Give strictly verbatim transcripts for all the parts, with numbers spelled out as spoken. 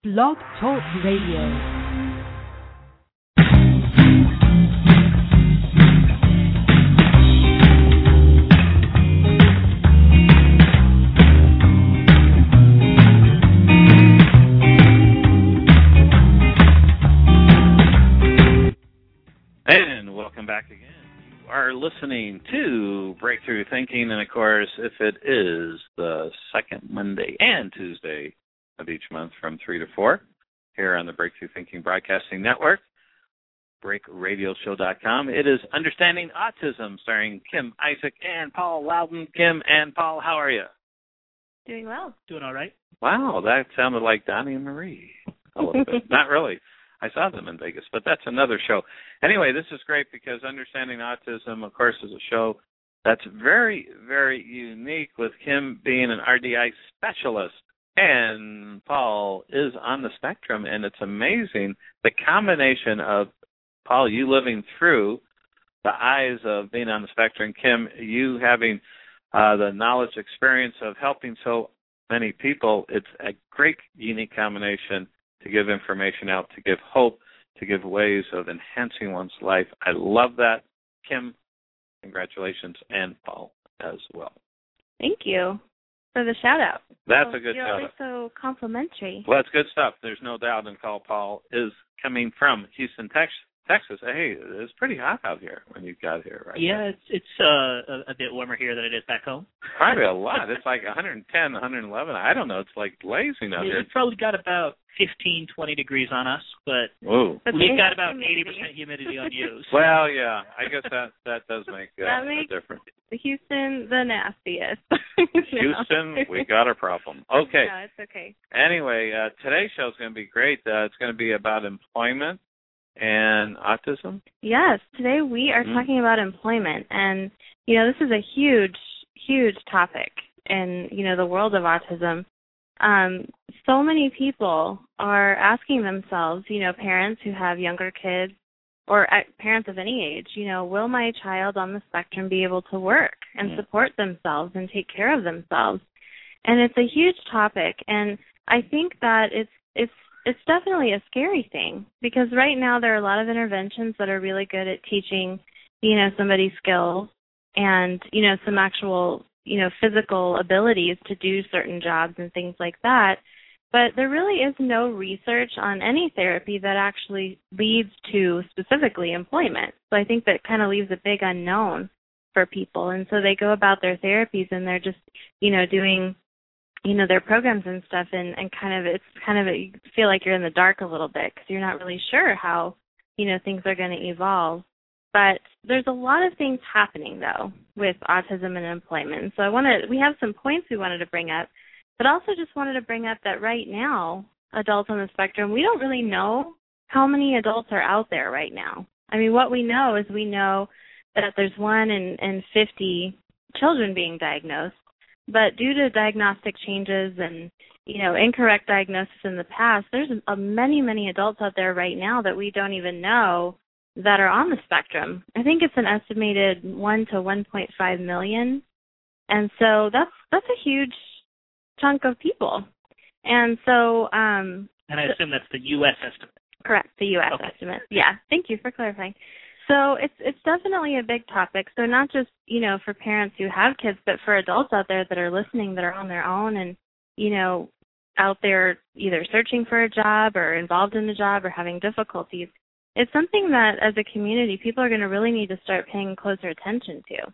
Blog Talk Radio. And welcome back again. You are listening to Breakthrough Thinking, and of course, if it is the second Monday and Tuesday of each month from three to four here on the Breakthrough Thinking Broadcasting Network, break radio show dot com. It is Understanding Autism, starring Kim Isaac and Paul Loudon. Kim and Paul, how are you? Doing well. Doing all right. Wow, that sounded like Donnie and Marie a little bit. Not really. I saw them in Vegas, but that's another show. Anyway, this is great because Understanding Autism, of course, is a show that's very, very unique, with Kim being an R D I specialist and Paul is on the spectrum, and it's amazing the combination of, Paul, you living through the eyes of being on the spectrum, Kim, you having uh, the knowledge, experience of helping so many people. It's a great, unique combination to give information out, to give hope, to give ways of enhancing one's life. I love that. Kim, congratulations, and Paul as well. Thank you for the shout-out. That's well, a good you're shout-out. You're always so complimentary. Well, that's good stuff. There's no doubt. And call Paul is coming from Houston, Texas. Texas. Hey, it's pretty hot out here when you got here, right? Yeah, it's it's uh, a, a bit warmer here than it is back home. Probably a lot. It's like one hundred ten, one hundred eleven. I don't know. It's like blazing out yeah, here. It's probably got about fifteen, twenty degrees on us, but Whoa. we've got about eighty percent humidity on you. So. Well, yeah, I guess that, that does make uh, that makes a difference. Houston the nastiest. Houston, we got a problem. Okay. No, it's okay. Anyway, uh, today's show is going to be great. Uh, it's going to be about employment and autism? Yes, today we are mm-hmm. talking about employment, and, you know, this is a huge, huge topic in, you know, the world of autism. Um, so many people are asking themselves, you know, parents who have younger kids or uh, parents of any age, you know, will my child on the spectrum be able to work and mm-hmm. support themselves and take care of themselves? And it's a huge topic, and I think that it's it's It's definitely a scary thing, because right now there are a lot of interventions that are really good at teaching, you know, somebody skills and, you know, some actual, you know, physical abilities to do certain jobs and things like that. But there really is no research on any therapy that actually leads to specifically employment. So I think that kind of leaves a big unknown for people. And so they go about their therapies and they're just, you know, doing you know, their programs and stuff, and, and kind of, it's kind of, a, you feel like you're in the dark a little bit because you're not really sure how, you know, things are going to evolve. But there's a lot of things happening, though, with autism and employment. So I want to, we have some points we wanted to bring up, but also just wanted to bring up that right now, adults on the spectrum, we don't really know how many adults are out there right now. I mean, what we know is we know that there's one in, in fifty children being diagnosed. But due to diagnostic changes and, you know, incorrect diagnosis in the past, there's a, many, many adults out there right now that we don't even know that are on the spectrum. I think it's an estimated one to one point five million. And so that's that's a huge chunk of people. And so... Um, and I assume that's the U S estimate. Correct, the U S okay. estimate. Yeah, thank you for clarifying. So it's it's definitely a big topic. So not just, you know, for parents who have kids, but for adults out there that are listening that are on their own and, you know, out there either searching for a job or involved in a job or having difficulties. It's something that as a community people are going to really need to start paying closer attention to.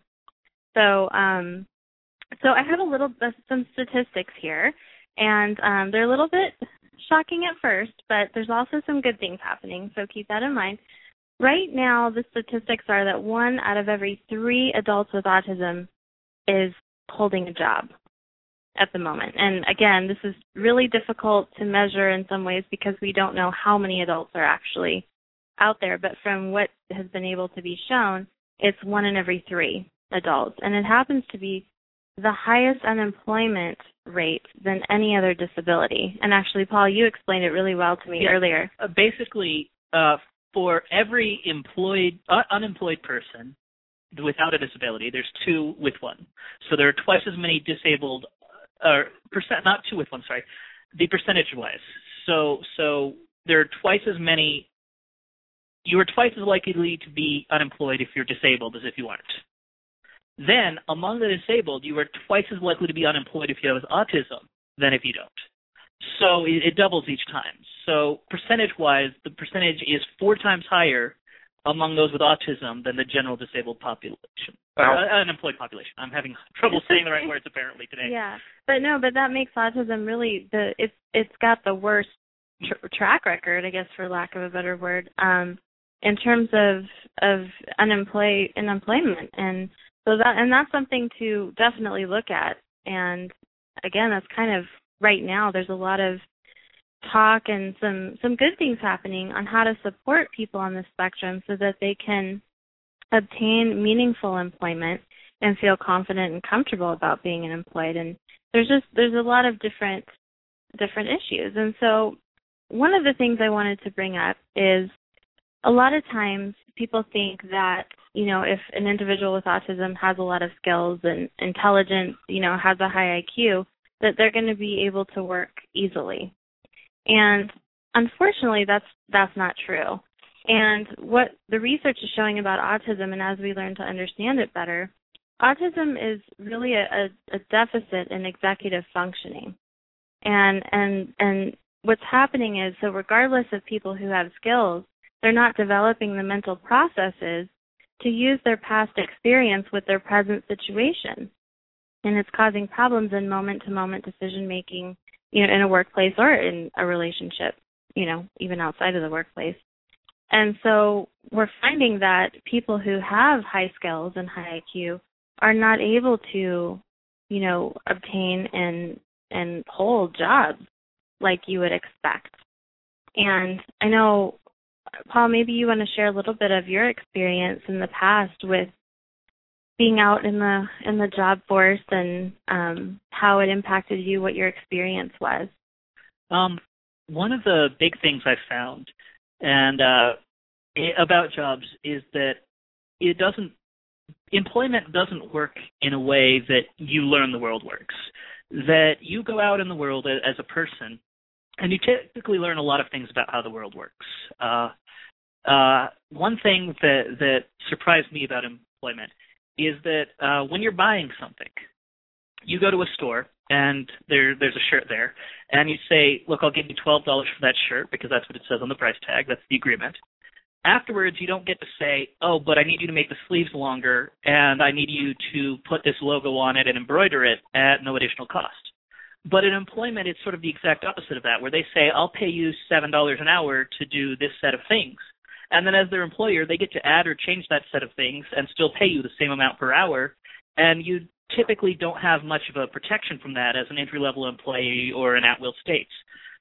So um, so I have a little some statistics here, and um, they're a little bit shocking at first, but there's also some good things happening, so keep that in mind. Right now, the statistics are that one out of every three adults with autism is holding a job at the moment. And again, this is really difficult to measure in some ways because we don't know how many adults are actually out there. But from what has been able to be shown, it's one in every three adults. And it happens to be the highest unemployment rate than any other disability. And actually, Paul, you explained it really well to me yeah, earlier. Uh, basically, uh, for every employed, uh, unemployed person without a disability, there's two with one. So there are twice as many disabled, or uh, percent, not two with one, sorry, the percentage-wise. So so there are twice as many, you are twice as likely to be unemployed if you're disabled as if you aren't. Then, among the disabled, you are twice as likely to be unemployed if you have autism than if you don't. So it, it doubles each time. So percentage-wise, the percentage is four times higher among those with autism than the general disabled population, wow. uh, unemployed population. I'm having trouble saying the right words apparently today. Yeah, but no, but that makes autism really the it's it's got the worst tr- track record, I guess, for lack of a better word, um, in terms of of unemployed unemployment, and so that and that's something to definitely look at. And again, that's kind of right now. There's a lot of talk and some some good things happening on how to support people on the spectrum so that they can obtain meaningful employment and feel confident and comfortable about being employed. And there's just there's a lot of different different issues. And so one of the things I wanted to bring up is a lot of times people think that, you know, if an individual with autism has a lot of skills and intelligence, you know, has a high I Q, that they're going to be able to work easily. And unfortunately, that's that's not true. And what the research is showing about autism, and as we learn to understand it better, autism is really a, a, a deficit in executive functioning. And and and what's happening is, so regardless of people who have skills, they're not developing the mental processes to use their past experience with their present situation. And it's causing problems in moment-to-moment decision-making, you know, in a workplace or in a relationship, you know, even outside of the workplace. And so we're finding that people who have high skills and high I Q are not able to, you know, obtain and and hold jobs like you would expect. And I know, Paul, maybe you want to share a little bit of your experience in the past with being out in the in the job force and um, how it impacted you, what your experience was. Um, one of the big things I found and uh, about jobs is that it doesn't employment doesn't work in a way that you learn the world works. That you go out in the world as a person, and you typically learn a lot of things about how the world works. Uh, uh, one thing that that surprised me about employment is that uh, when you're buying something, you go to a store and there there's a shirt there, and you say, look, I'll give you twelve dollars for that shirt because that's what it says on the price tag. That's the agreement. Afterwards, you don't get to say, oh, but I need you to make the sleeves longer, and I need you to put this logo on it and embroider it at no additional cost. But in employment, it's sort of the exact opposite of that, where they say, I'll pay you seven dollars an hour to do this set of things. And then as their employer, they get to add or change that set of things and still pay you the same amount per hour. And you typically don't have much of a protection from that as an entry-level employee or an at-will states.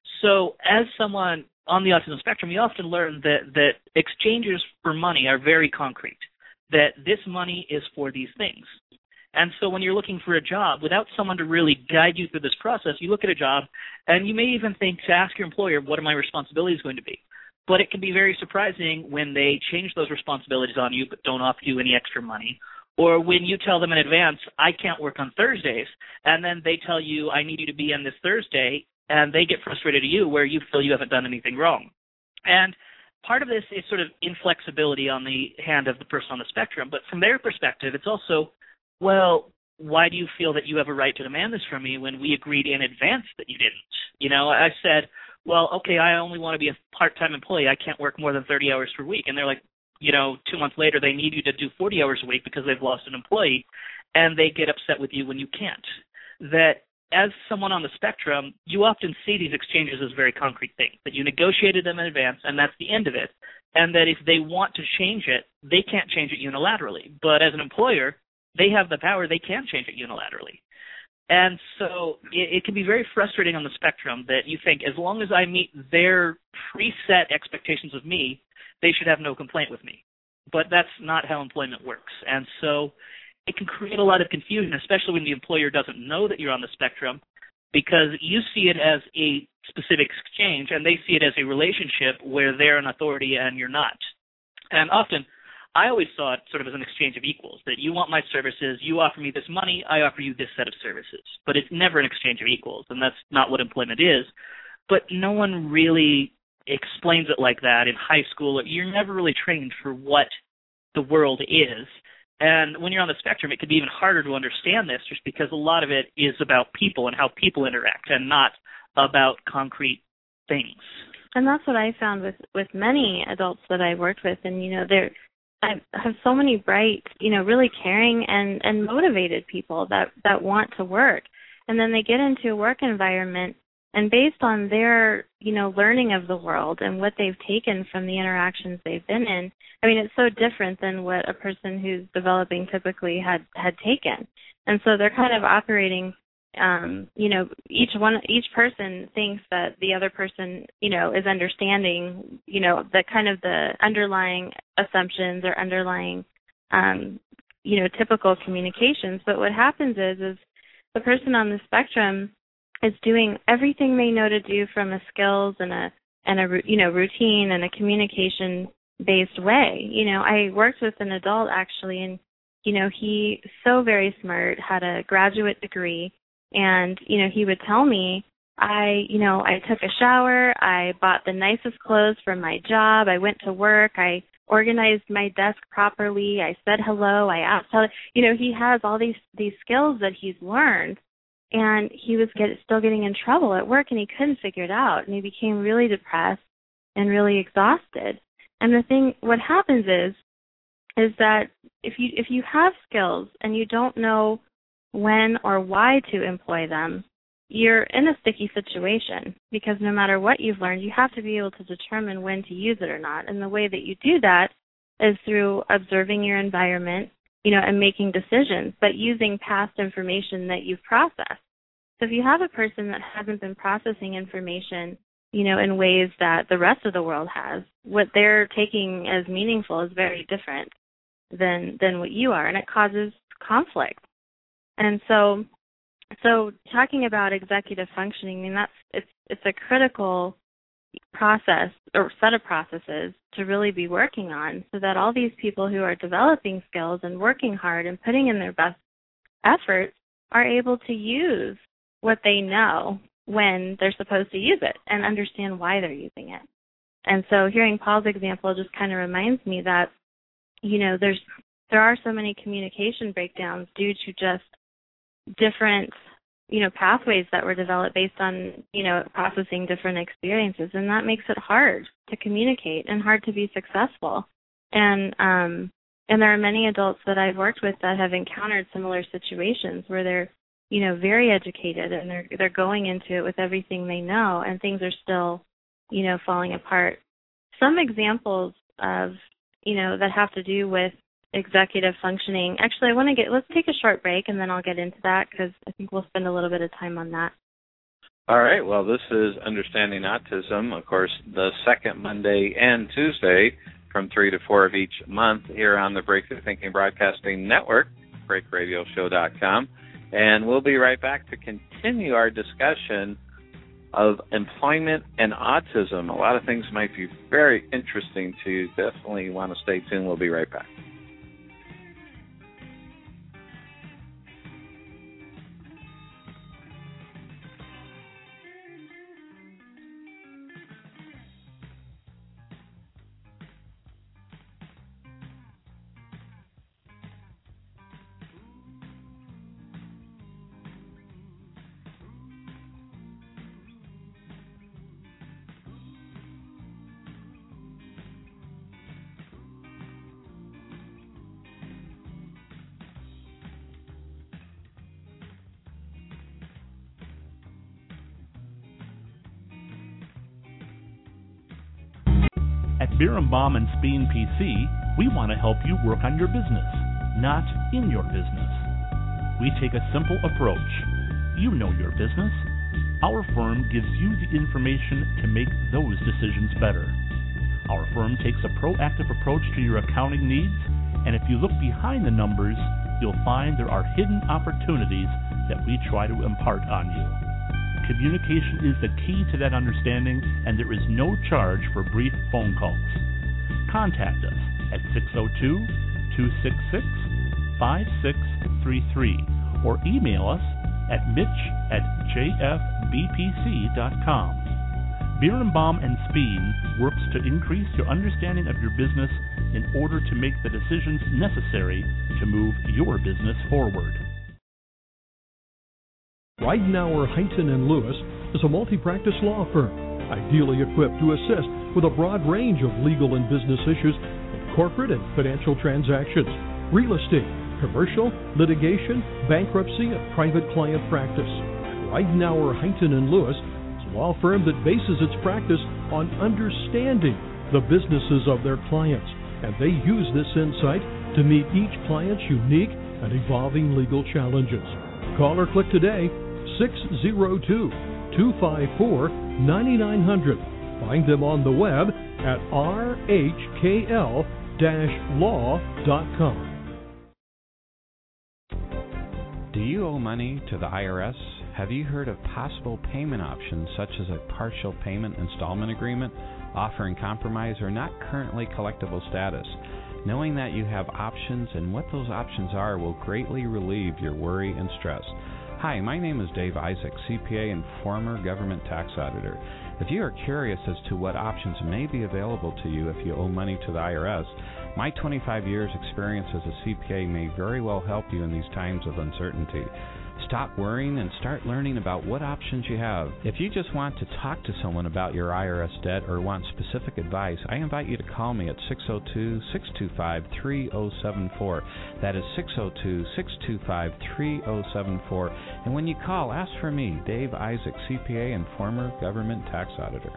So as someone on the autism spectrum, you often learn that, that exchanges for money are very concrete, that this money is for these things. And so when you're looking for a job, without someone to really guide you through this process, you look at a job and you may even think to ask your employer, what are my responsibilities going to be? But it can be very surprising when they change those responsibilities on you but don't offer you any extra money. Or when you tell them in advance, I can't work on Thursdays, and then they tell you, I need you to be in this Thursday, and they get frustrated at you where you feel you haven't done anything wrong. And part of this is sort of inflexibility on the hand of the person on the spectrum, but from their perspective, it's also, well, why do you feel that you have a right to demand this from me when we agreed in advance that you didn't? You know, I said, well, okay, I only want to be a part-time employee. I can't work more than thirty hours per week. And they're like, you know, two months later, they need you to do forty hours a week because they've lost an employee, and they get upset with you when you can't. That as someone on the spectrum, you often see these exchanges as very concrete things, that you negotiated them in advance, and that's the end of it. And that if they want to change it, they can't change it unilaterally. But as an employer, they have the power, they can change it unilaterally. And so it, it can be very frustrating on the spectrum that you think as long as I meet their preset expectations of me, they should have no complaint with me. But that's not how employment works. And so it can create a lot of confusion, especially when the employer doesn't know that you're on the spectrum, because you see it as a specific exchange and they see it as a relationship where they're an authority and you're not. And often, I always saw it sort of as an exchange of equals, that you want my services, you offer me this money, I offer you this set of services. But it's never an exchange of equals, and that's not what employment is. but no one really explains it like that in high school. You're never really trained for what the world is. And when you're on the spectrum, it can be even harder to understand this just because a lot of it is about people and how people interact and not about concrete things. And that's what I found with, with many adults that I worked with. And, you know, they're, I have so many bright, you know, really caring and, and motivated people that, that want to work. And then they get into a work environment, and based on their, you know, learning of the world and what they've taken from the interactions they've been in, I mean, it's so different than what a person who's developing typically had, had taken. And so they're kind of operating, um, you know, each one, each person thinks that the other person, you know, is understanding, you know, the kind of the underlying assumptions or underlying, um, you know, typical communications. But what happens is, is the person on the spectrum is doing everything they know to do from a skills and a and a you know routine and a communication based way. You know, I worked with an adult actually, and you know he so very smart, had a graduate degree, and you know he would tell me, I you know I took a shower, I bought the nicest clothes for my job, I went to work, I organized my desk properly, I said hello, I asked how, you know he has all these these skills that he's learned. And he was get, still getting in trouble at work, and he couldn't figure it out. And he became really depressed and really exhausted. And the thing, what happens is, is that if you if you have skills and you don't know when or why to employ them, you're in a sticky situation, because no matter what you've learned, you have to be able to determine when to use it or not. And the way that you do that is through observing your environment, you know, and making decisions, but using past information that you've processed. So if you have a person that hasn't been processing information, you know, in ways that the rest of the world has, what they're taking as meaningful is very different than than what you are, and it causes conflict. And so, so talking about executive functioning, I mean, that's it's it's a critical process or set of processes to really be working on, so that all these people who are developing skills and working hard and putting in their best efforts are able to use what they know when they're supposed to use it and understand why they're using it. And so hearing Paul's example just kind of reminds me that, you know, there's there are so many communication breakdowns due to just different, you know, pathways that were developed based on, you know, processing different experiences. And that makes it hard to communicate and hard to be successful. And um, and there are many adults that I've worked with that have encountered similar situations where they're, you know, very educated and they're they're going into it with everything they know, and things are still, you know, falling apart. Some examples of, you know, that have to do with executive functioning. Actually, I want to get, let's take a short break and then I'll get into that, because I think we'll spend a little bit of time on that. All right. Well, this is Understanding Autism, of course, the second Monday and Tuesday from three to four of each month here on the Breakthrough Thinking Broadcasting Network, break radio show dot com. And we'll be right back to continue our discussion of employment and autism. A lot of things might be very interesting to you. Definitely want to stay tuned. We'll be right back. At Birnbaum and Speen P C, we want to help you work on your business, not in your business. We take a simple approach. You know your business. Our firm gives you the information to make those decisions better. Our firm takes a proactive approach to your accounting needs, and if you look behind the numbers, you'll find there are hidden opportunities that we try to impart on you. Communication is the key to that understanding, and there is no charge for brief phone calls. Contact us at six oh two, two six six, five six three three or email us at mitch at j f b p c dot com. Birnbaum and Speen works to increase your understanding of your business in order to make the decisions necessary to move your business forward. Ridenour, Huntington and Lewis is a multi-practice law firm, ideally equipped to assist with a broad range of legal and business issues in corporate and financial transactions, real estate, commercial, litigation, bankruptcy, and private client practice. Ridenour, Huntington and Lewis is a law firm that bases its practice on understanding the businesses of their clients, and they use this insight to meet each client's unique and evolving legal challenges. Call or click today, six oh two, two five four, nine nine zero zero. Find them on the web at r h k l dash law dot com. Do you owe money to the I R S? Have you heard of possible payment options such as a partial payment installment agreement, offering compromise or not currently collectible status? Knowing that you have options and what those options are will greatly relieve your worry and stress. Hi, my name is Dave Isaac, C P A and former government tax auditor. If you are curious as to what options may be available to you if you owe money to the I R S, my twenty-five years experience as a C P A may very well help you in these times of uncertainty. Stop worrying and start learning about what options you have. If you just want to talk to someone about your I R S debt or want specific advice, I invite you to call me at six oh two, six two five, three oh seven four. That is six oh two, six two five, three oh seven four. And when you call, ask for me, Dave Isaac, C P A and former government tax auditor.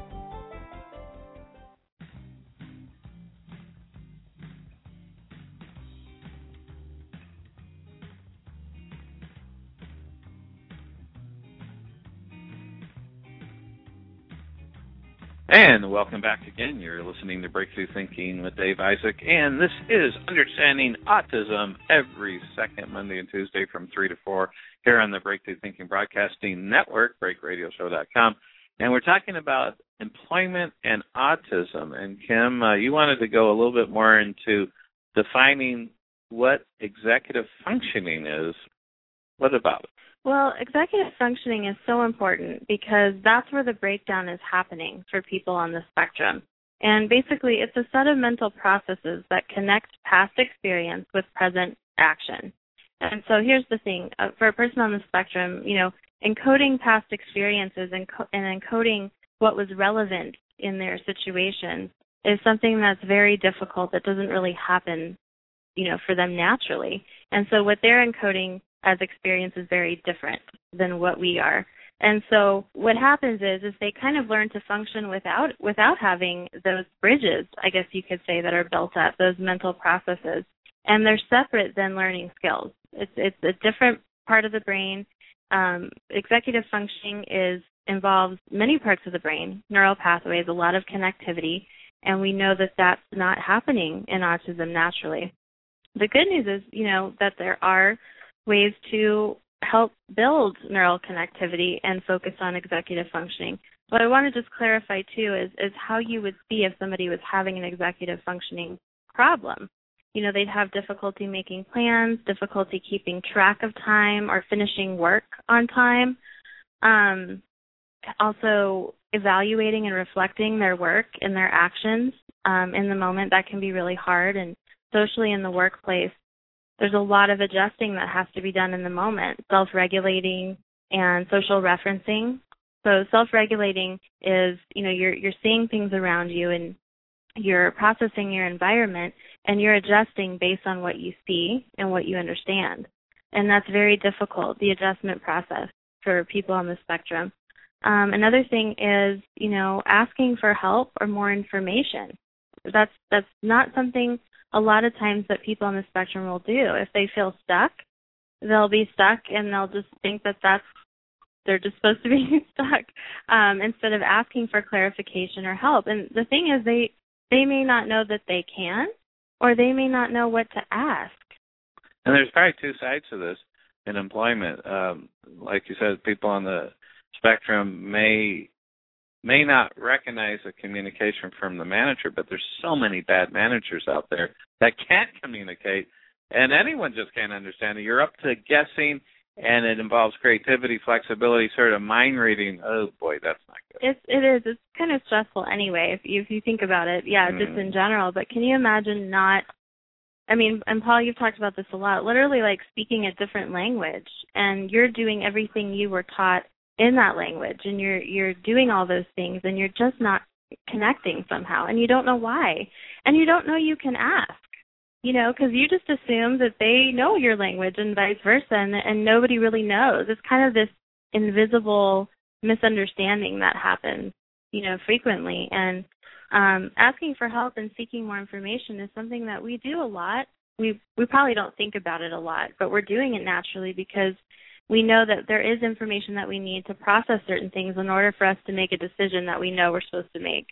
And welcome back again. You're listening to Breakthrough Thinking with Dave Isaac, and this is Understanding Autism every second Monday and Tuesday from three to four here on the Breakthrough Thinking Broadcasting Network, break radio show dot com. And we're talking about employment and autism. And Kim, uh, you wanted to go a little bit more into defining what executive functioning is. What about it? Well, executive functioning is so important because that's where the breakdown is happening for people on the spectrum. And basically, it's a set of mental processes that connect past experience with present action. And so here's the thing. Uh, for a person on the spectrum, you know, encoding past experiences and, co- and encoding what was relevant in their situation is something that's very difficult, that doesn't really happen, you know, for them naturally. And so what they're encoding as experience is very different than what we are. And so what happens is is they kind of learn to function without without having those bridges, I guess you could say, that are built up, those mental processes. And they're separate than learning skills. It's it's a different part of the brain. Um, executive functioning is involves many parts of the brain, neural pathways, a lot of connectivity, and we know that that's not happening in autism naturally. The good news is, you know, that there are ways to help build neural connectivity and focus on executive functioning. What I want to just clarify, too, is, is how you would see if somebody was having an executive functioning problem. You know, they'd have difficulty making plans, difficulty keeping track of time or finishing work on time, um, also evaluating and reflecting their work and their actions um, in the moment. That can be really hard. And socially in the workplace, there's a lot of adjusting that has to be done in the moment, self-regulating and social referencing. So self-regulating is, you know, you're you're seeing things around you and you're processing your environment and you're adjusting based on what you see and what you understand. And that's very difficult, the adjustment process for people on the spectrum. Um, another thing is, you know, asking for help or more information. That's that's not something a lot of times that people on the spectrum will do. If they feel stuck, they'll be stuck and they'll just think that that's, they're just supposed to be stuck um, instead of asking for clarification or help. And the thing is, they they may not know that they can, or they may not know what to ask. And there's probably two sides to this in employment. Um, like you said, people on the spectrum may may not recognize the communication from the manager, but there's so many bad managers out there that can't communicate, and anyone just can't understand it. You're up to guessing and it involves creativity, flexibility, sort of mind reading. Oh boy, that's not good. It's it is. It's kind of stressful anyway if you if you think about it. Yeah, mm. just in general. But can you imagine not? I mean, and Paul, you've talked about this a lot. Literally, like speaking a different language, and you're doing everything you were taught in that language, and you're you're doing all those things, and you're just not connecting somehow, and you don't know why, and you don't know you can ask. You know, because you just assume that they know your language and vice versa, and, and nobody really knows. It's kind of this invisible misunderstanding that happens, you know, frequently. And um, asking for help and seeking more information is something that we do a lot. We we probably don't think about it a lot, but we're doing it naturally because we know that there is information that we need to process certain things in order for us to make a decision that we know we're supposed to make.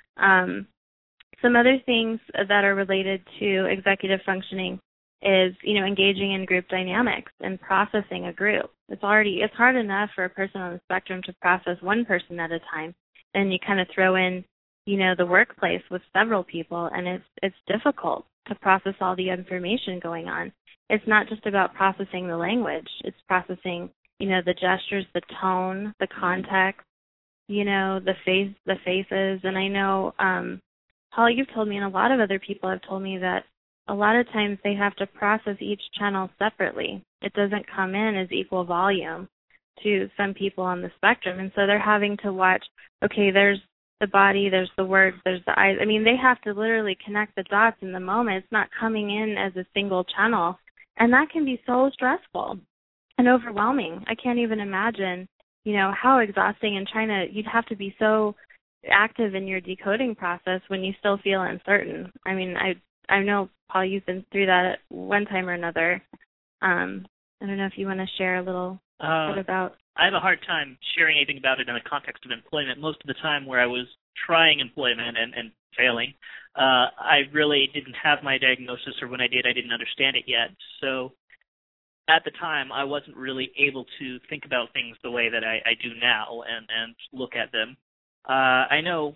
Um, Some other things that are related to executive functioning is, you know, engaging in group dynamics and processing a group. It's already, it's hard enough for a person on the spectrum to process one person at a time. And you kind of throw in, you know, the workplace with several people, and it's it's difficult to process all the information going on. It's not just about processing the language. It's processing, you know, the gestures, the tone, the context, you know, the face, the faces. And I know, um, Paul, you've told me, and a lot of other people have told me that a lot of times they have to process each channel separately. It doesn't come in as equal volume to some people on the spectrum. And so they're having to watch, okay, there's the body, there's the words, there's the eyes. I mean, they have to literally connect the dots in the moment. It's not coming in as a single channel. And that can be so stressful and overwhelming. I can't even imagine, you know, how exhausting and trying to, you'd have to be so active in your decoding process when you still feel uncertain. I mean, I I know, Paul, you've been through that at one time or another. Um, I don't know if you want to share a little uh, bit about. I have a hard time sharing anything about it in the context of employment. Most of the time where I was trying employment and, and failing, uh, I really didn't have my diagnosis, or when I did, I didn't understand it yet. So at the time, I wasn't really able to think about things the way that I, I do now and, and look at them. Uh, I know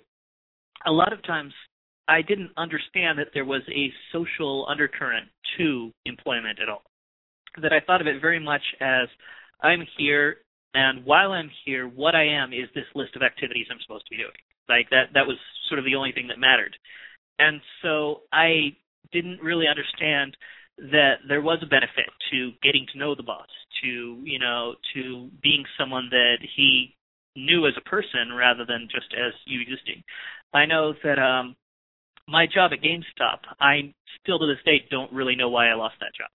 a lot of times I didn't understand that there was a social undercurrent to employment at all. That I thought of it very much as I'm here, and while I'm here, what I am is this list of activities I'm supposed to be doing. Like that, that was sort of the only thing that mattered. And so I didn't really understand that there was a benefit to getting to know the boss, to, you know, to being someone that he knew as a person rather than just as you existing. I know that um, my job at GameStop, I still to this day don't really know why I lost that job.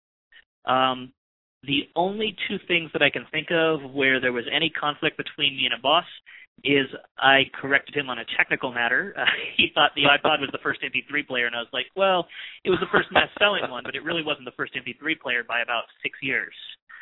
Um, the only two things that I can think of where there was any conflict between me and a boss is I corrected him on a technical matter. Uh, he thought the iPod was the first M P three player, and I was like, well, it was the first mass-selling one, but it really wasn't the first M P three player by about six years.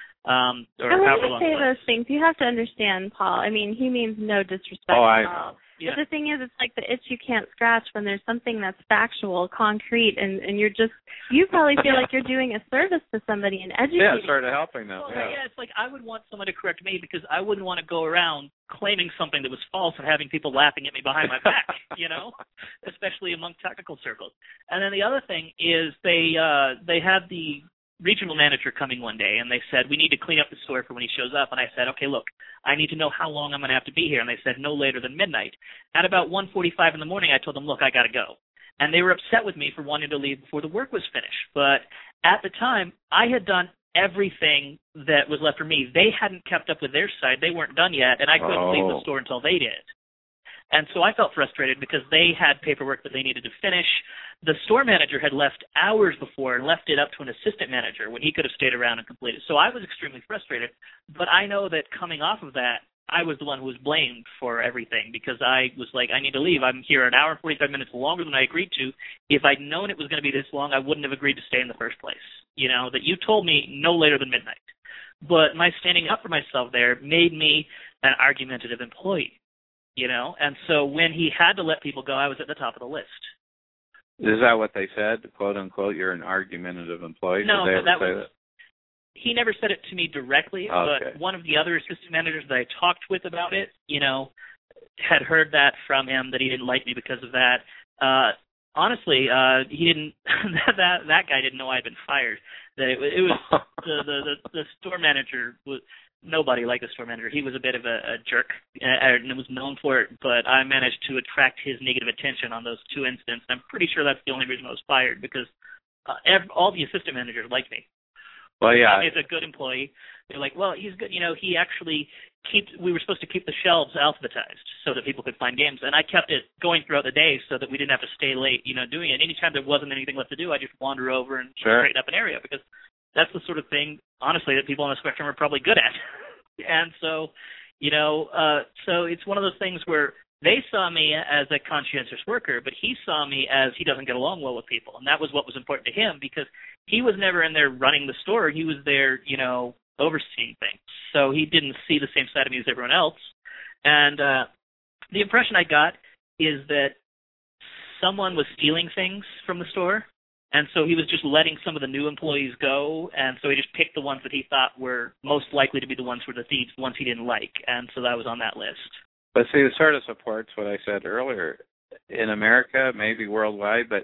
Um, or and when however you long say it was. those things, you have to understand, Paul. I mean, he means no disrespect Oh, I at all. Yeah. But the thing is, it's like the itch you can't scratch when there's something that's factual, concrete, and, and you're just, you probably feel like you're doing a service to somebody and educating. Yeah, sort of helping them. Well, yeah. yeah, it's like I would want someone to correct me because I wouldn't want to go around claiming something that was false and having people laughing at me behind my back, you know, especially among technical circles. And then the other thing is they uh, they had the regional manager coming one day, and they said, we need to clean up the store for when he shows up. And I said, okay, look, I need to know how long I'm going to have to be here. And they said, no later than midnight. At about one forty-five in the morning, I told them, look, I got to go. And they were upset with me for wanting to leave before the work was finished. But at the time, I had done everything that was left for me. They hadn't kept up with their side. They weren't done yet, and I couldn't oh. leave the store until they did. And so I felt frustrated because they had paperwork that they needed to finish. The store manager had left hours before and left it up to an assistant manager when he could have stayed around and completed. So I was extremely frustrated. But I know that coming off of that, I was the one who was blamed for everything because I was like, I need to leave. I'm here an hour and forty-five minutes longer than I agreed to. If I'd known it was going to be this long, I wouldn't have agreed to stay in the first place. You know, that you told me no later than midnight. But my standing up for myself there made me an argumentative employee. You know, and so when he had to let people go, I was at the top of the list. Is that what they said, quote unquote? You're an argumentative employee. No, Did they but ever that say was. That? He never said it to me directly, okay. but one of the other assistant managers that I talked with about it, you know, had heard that from him that he didn't like me because of that. Uh, honestly, uh, he didn't. that that guy didn't know I had been fired. That it, it was the, the the the store manager was nobody liked the store manager. He was a bit of a, a jerk and was known for it. But I managed to attract his negative attention on those two incidents. I'm pretty sure that's the only reason I was fired because uh, every, all the assistant managers liked me. Well, yeah, he's a good employee. They're like, well, he's good. You know, he actually keeps. We were supposed to keep the shelves alphabetized so that people could find games, and I kept it going throughout the day so that we didn't have to stay late. You know, doing it. Anytime there wasn't anything left to do, I just wander over and sure. straighten up an area because that's the sort of thing, honestly, that people on the spectrum are probably good at. And so, you know, uh, so it's one of those things where they saw me as a conscientious worker, but he saw me as he doesn't get along well with people, and that was what was important to him because he was never in there running the store. He was there, you know, overseeing things. So he didn't see the same side of me as everyone else. And uh, the impression I got is that someone was stealing things from the store, and so he was just letting some of the new employees go, and so he just picked the ones that he thought were most likely to be the ones who were the thieves, the ones he didn't like, and so that was on that list. But see, it sort of supports what I said earlier. In America, maybe worldwide, but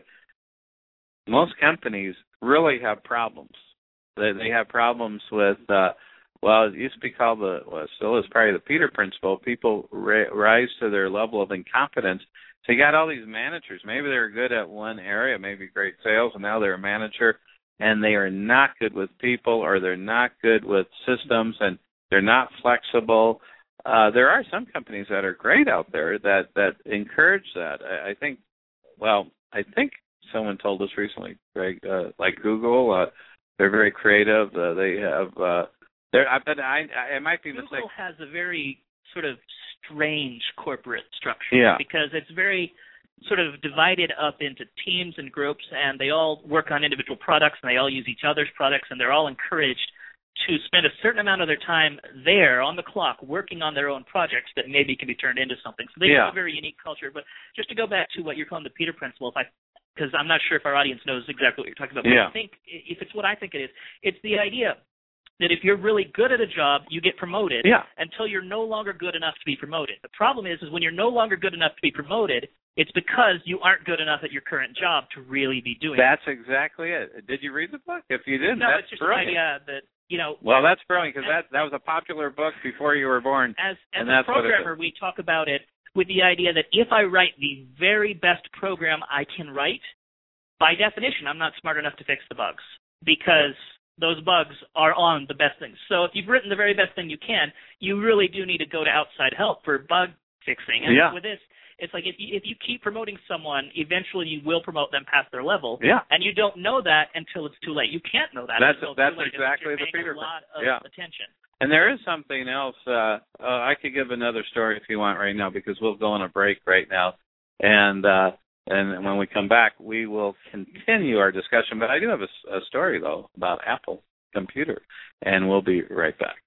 most companies really have problems. They, they have problems with, uh, well, it used to be called the, well, still is probably the Peter Principle. People ra- rise to their level of incompetence. So you got all these managers. Maybe they're good at one area, maybe great sales, and now they're a manager, and they are not good with people, or they're not good with systems, and they're not flexible. Uh, there are some companies that are great out there that, that encourage that. I, I think, well, I think someone told us recently, Greg, uh, like Google, uh, they're very creative. Uh, they have, uh, they're, I, but I, I, it might be Google mistake. has a very sort of strange corporate structure yeah. because it's very sort of divided up into teams and groups, and they all work on individual products, and they all use each other's products, and they're all encouraged to spend a certain amount of their time there on the clock working on their own projects that maybe can be turned into something. So they yeah. have a very unique culture. But just to go back to what you're calling the Peter Principle, if I because I'm not sure if our audience knows exactly what you're talking about, but yeah. I think if it's what I think it is, it's the idea that if you're really good at a job, you get promoted yeah. until you're no longer good enough to be promoted. The problem is, is when you're no longer good enough to be promoted, it's because you aren't good enough at your current job to really be doing that's it. That's exactly it. Did you read the book? If you didn't, no, that's it's just brilliant. an idea that, you know. Well, that's brilliant because that, that was a popular book before you were born. As, as and a that's programmer, we talk about it with the idea that if I write the very best program I can write, by definition, I'm not smart enough to fix the bugs because those bugs are on the best things. So if you've written the very best thing you can, you really do need to go to outside help for bug fixing. And yeah. with this, it's like if you, if you keep promoting someone, eventually you will promote them past their level. Yeah. And you don't know that until it's too late. You can't know that that's, until that's it's too late. exactly the Peter. A lot of yeah. attention. And there is something else. Uh, uh, I could give another story if you want right now because we'll go on a break right now. And uh, and when we come back, we will continue our discussion. But I do have a, a story, though, about Apple Computer. And we'll be right back.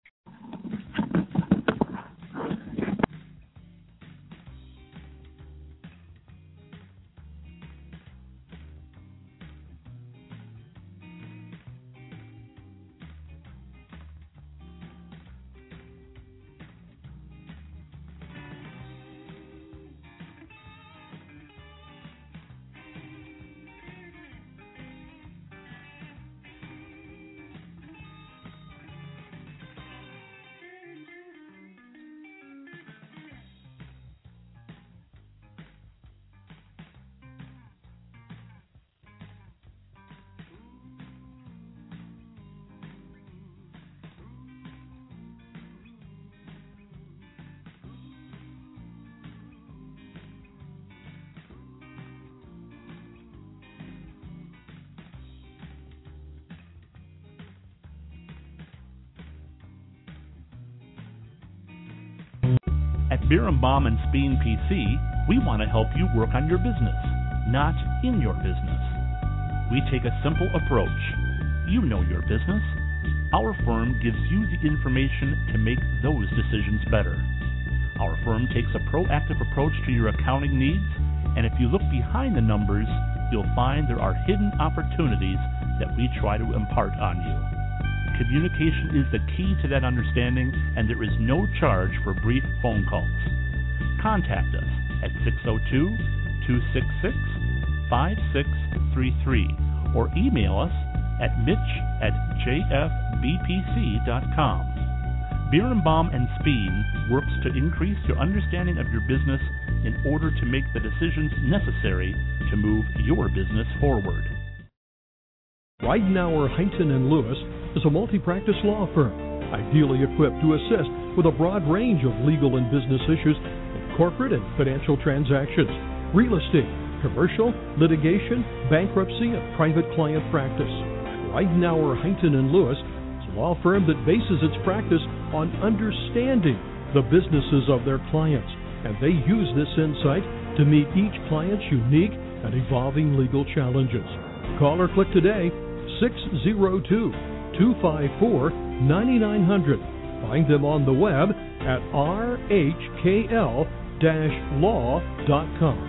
At Birnbaum and Speen P C, we want to help you work on your business, not in your business. We take a simple approach. You know your business. Our firm gives you the information to make those decisions better. Our firm takes a proactive approach to your accounting needs, and if you look behind the numbers, you'll find there are hidden opportunities that we try to impart on you. Communication is the key to that understanding, and there is no charge for brief phone calls. Contact us at six oh two, two six six, five six three three or email us at mitch at j f b p c dot com. Birnbaum and Speen works to increase your understanding of your business in order to make the decisions necessary to move your business forward. Weidenauer, Huntington and Lewis is a multi-practice law firm, ideally equipped to assist with a broad range of legal and business issues in corporate and financial transactions, real estate, commercial, litigation, bankruptcy, and private client practice. Weidenauer, Huntington and Lewis is a law firm that bases its practice on understanding the businesses of their clients, and they use this insight to meet each client's unique and evolving legal challenges. Call or click today, six oh two, two five four, nine nine zero zero. Find them on the web at r h k l dash law dot com.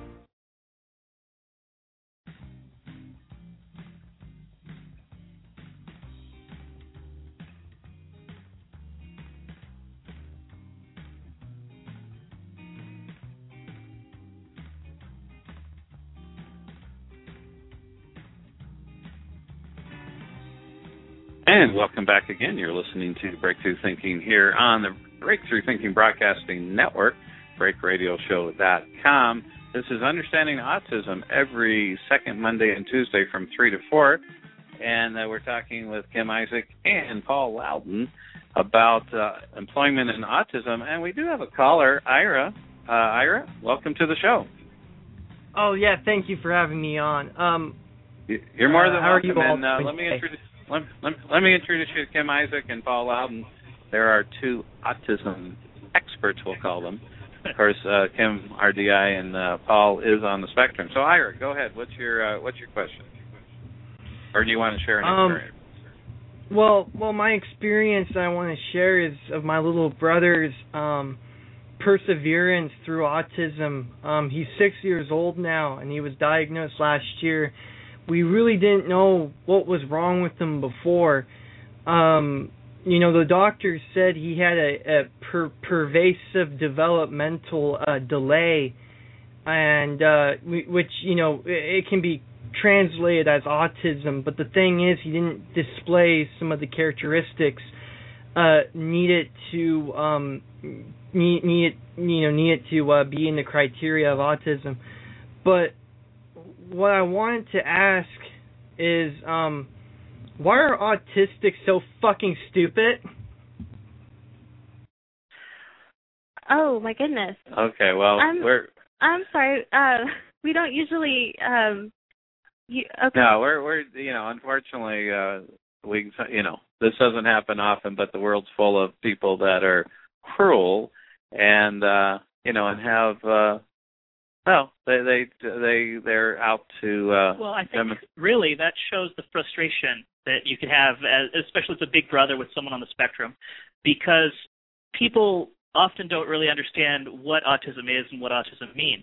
And welcome back again. You're listening to Breakthrough Thinking here on the Breakthrough Thinking Broadcasting Network, break radio show dot com. This is Understanding Autism every second Monday and Tuesday from three to four. And uh, we're talking with Kim Isaac and Paul Loudon about uh, employment and autism. And we do have a caller, Ira. Uh, Ira, welcome to the show. Oh, yeah, thank you for having me on. Um, You're more than uh, how welcome. are you all and uh, let me introduce Let, let, let me introduce you to Kim Isaac and Paul Loudon. There are two autism experts, we'll call them. Of course, uh, Kim, R D I, and uh, Paul is on the spectrum. So, Ira, go ahead. What's your uh, what's your question? Or do you want to share an um, experience? Well, well, my experience I want to share is of my little brother's um, perseverance through autism. Um, he's six years old now, and he was diagnosed last year. We really didn't know what was wrong with him before. Um, you know, the doctor said he had a, a per- pervasive developmental uh, delay, and uh, we, which, you know, it, it can be translated as autism. But the thing is, he didn't display some of the characteristics uh, needed to um, need, needed you know needed to uh, be in the criteria of autism. But what I wanted to ask is, um, why are autistics so fucking stupid? Oh my goodness. Okay, well, I'm, we're I'm sorry. Uh, we don't usually. Um, you, okay. no, we're we're you know, unfortunately, uh, we you know, this doesn't happen often, but the world's full of people that are cruel and uh, you know, and have. Uh, Well, they they they they're out to. Uh, well, I think dem- really that shows the frustration that you could have, as, especially as a big brother with someone on the spectrum, because people often don't really understand what autism is and what autism means.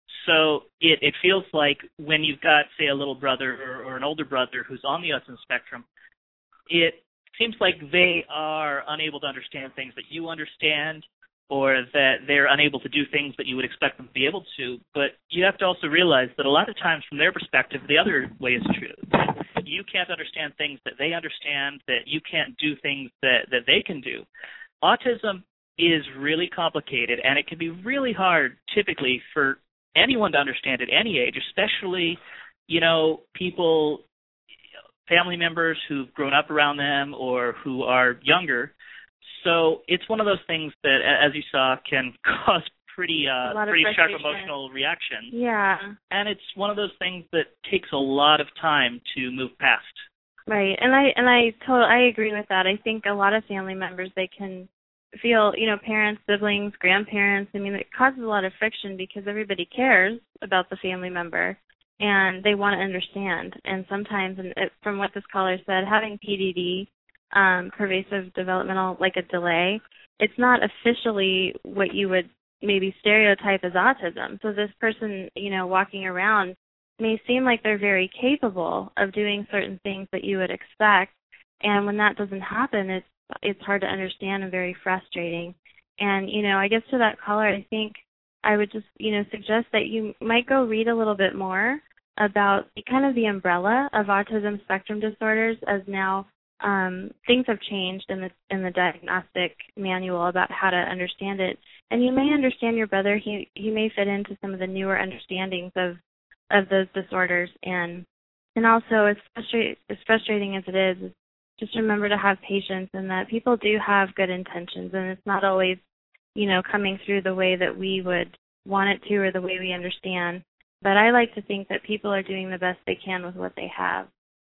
So it it feels like when you've got, say, a little brother or, or an older brother who's on the autism spectrum, it seems like they are unable to understand things that you understand, or that they're unable to do things that you would expect them to be able to. But you have to also realize that a lot of times from their perspective, the other way is true. You can't understand things that they understand, that you can't do things that, that they can do. Autism is really complicated, and it can be really hard typically for anyone to understand at any age, especially, you know, people, family members who've grown up around them or who are younger. So it's one of those things that, as you saw, can cause pretty uh, pretty sharp emotional reactions. Yeah. And it's one of those things that takes a lot of time to move past. Right. And I and I totally I agree with that. I think a lot of family members, they can feel, you know, parents, siblings, grandparents, I mean, it causes a lot of friction because everybody cares about the family member and they want to understand. And sometimes, and it, from what this caller said, having P D D, um, pervasive developmental, like a delay, it's not officially what you would maybe stereotype as autism. So this person, you know, walking around may seem like they're very capable of doing certain things that you would expect. And when that doesn't happen, it's it's hard to understand and very frustrating. And, you know, I guess to that caller, I think I would just, you know, suggest that you might go read a little bit more about kind of the umbrella of autism spectrum disorders, as now um, things have changed in the in the diagnostic manual about how to understand it. And you may understand your brother. He he may fit into some of the newer understandings of of those disorders. And and also, as, frustra- as frustrating as it is, just remember to have patience, and that people do have good intentions, and it's not always, you know, coming through the way that we would want it to or the way we understand. But I like to think that people are doing the best they can with what they have.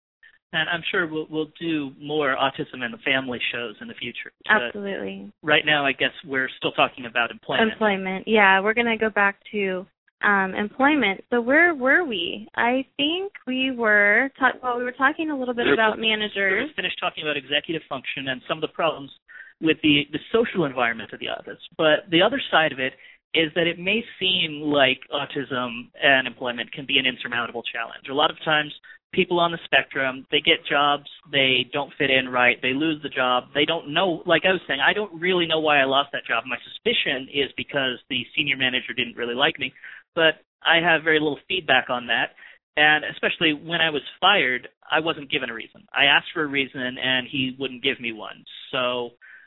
And I'm sure we'll we'll do more autism in the family shows in the future. Absolutely. But right now, I guess we're still talking about employment. Employment, yeah. We're going to go back to um, employment. So where were we? I think we were ta- well. We were talking a little bit about managers. We finished talking about executive function and some of the problems with the the social environment of the office. But the other side of it is that it may seem like autism and employment can be an insurmountable challenge. A lot of times, people on the spectrum, they get jobs, they don't fit in right, they lose the job, they don't know, like I was saying, I don't really know why I lost that job. My suspicion is because the senior manager didn't really like me, but I have very little feedback on that. And especially when I was fired, I wasn't given a reason. I asked for a reason, and he wouldn't give me one. So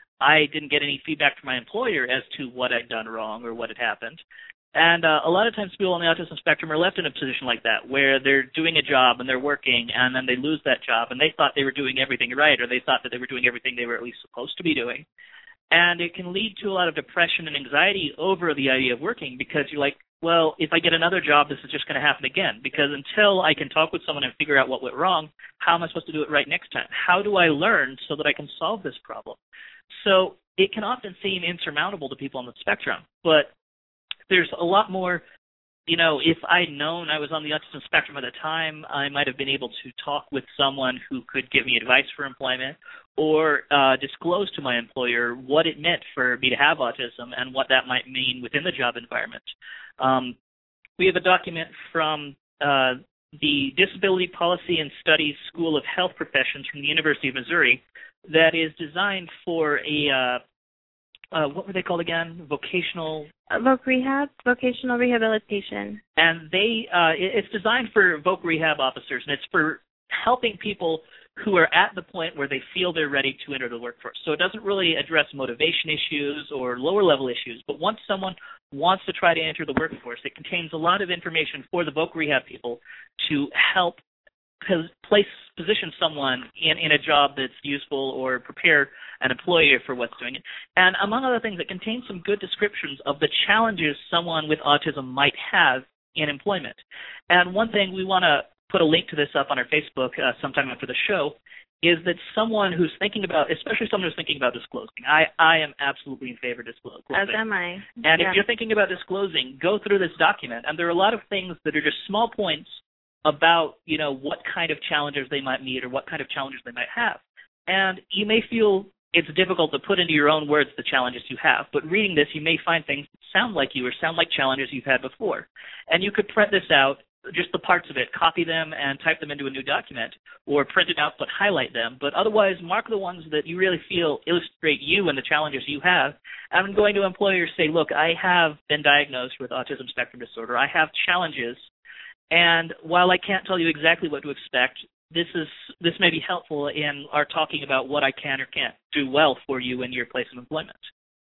I didn't get any feedback from my employer as to what I'd done wrong or what had happened. And uh, a lot of times people on the autism spectrum are left in a position like that, where they're doing a job and they're working, and then they lose that job, and they thought they were doing everything right, or they thought that they were doing everything they were at least supposed to be doing. And it can lead to a lot of depression and anxiety over the idea of working, because you're like, well, if I get another job, this is just going to happen again, because until I can talk with someone and figure out what went wrong, how am I supposed to do it right next time? How do I learn so that I can solve this problem? So it can often seem insurmountable to people on the spectrum, but there's a lot more, you know, if I'd known I was on the autism spectrum at the time, I might have been able to talk with someone who could give me advice for employment, or uh, disclose to my employer what it meant for me to have autism and what that might mean within the job environment. Um, we have a document from uh, the Disability Policy and Studies School of Health Professions from the University of Missouri that is designed for a, uh, uh, what were they called again? Vocational... Uh, voc rehab, vocational rehabilitation. And they, uh, it's designed for voc rehab officers, and it's for helping people who are at the point where they feel they're ready to enter the workforce. So it doesn't really address motivation issues or lower-level issues, but once someone wants to try to enter the workforce, it contains a lot of information for the voc rehab people to help place position someone in, in a job that's useful or prepare an employer for what's doing it. And among other things, it contains some good descriptions of the challenges someone with autism might have in employment. And one thing, we want to put a link to this up on our Facebook uh, sometime after the show, is that someone who's thinking about, especially someone who's thinking about disclosing, I, I am absolutely in favor of disclosing. As am I. And yeah. if you're thinking about disclosing, go through this document, and there are a lot of things that are just small points about, you know, what kind of challenges they might meet or what kind of challenges they might have. And you may feel it's difficult to put into your own words the challenges you have, but reading this, you may find things that sound like you or sound like challenges you've had before. And you could print this out, just the parts of it, copy them and type them into a new document, or print it out but highlight them. But otherwise, mark the ones that you really feel illustrate you and the challenges you have. And going to employers, say, look, I have been diagnosed with autism spectrum disorder. I have challenges. And while I can't tell you exactly what to expect, this is this may be helpful in our talking about what I can or can't do well for you in your place of employment.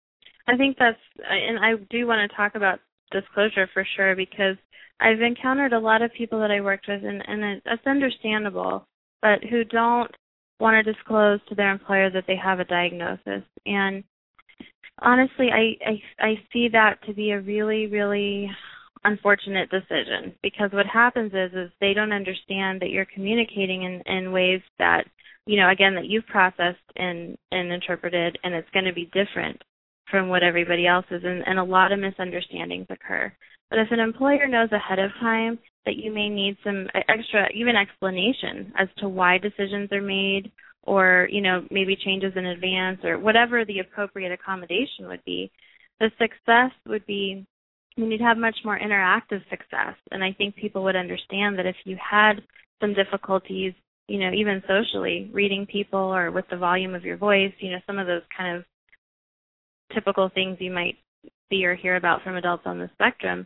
I think that's, and I do want to talk about disclosure for sure, because I've encountered a lot of people that I worked with, and, and it's understandable, but who don't want to disclose to their employer that they have a diagnosis. And honestly, I, I, I see that to be a really, really unfortunate decision, because what happens is is they don't understand that you're communicating in, in ways that, you know, again, that you've processed and, and interpreted, and it's going to be different from what everybody else is, and, and a lot of misunderstandings occur. But if an employer knows ahead of time that you may need some extra, even explanation as to why decisions are made, or, you know, maybe changes in advance, or whatever the appropriate accommodation would be, the success would be, I mean, you'd have much more interactive success. And I think people would understand that if you had some difficulties, you know, even socially, reading people or with the volume of your voice, you know, some of those kind of typical things you might see or hear about from adults on the spectrum,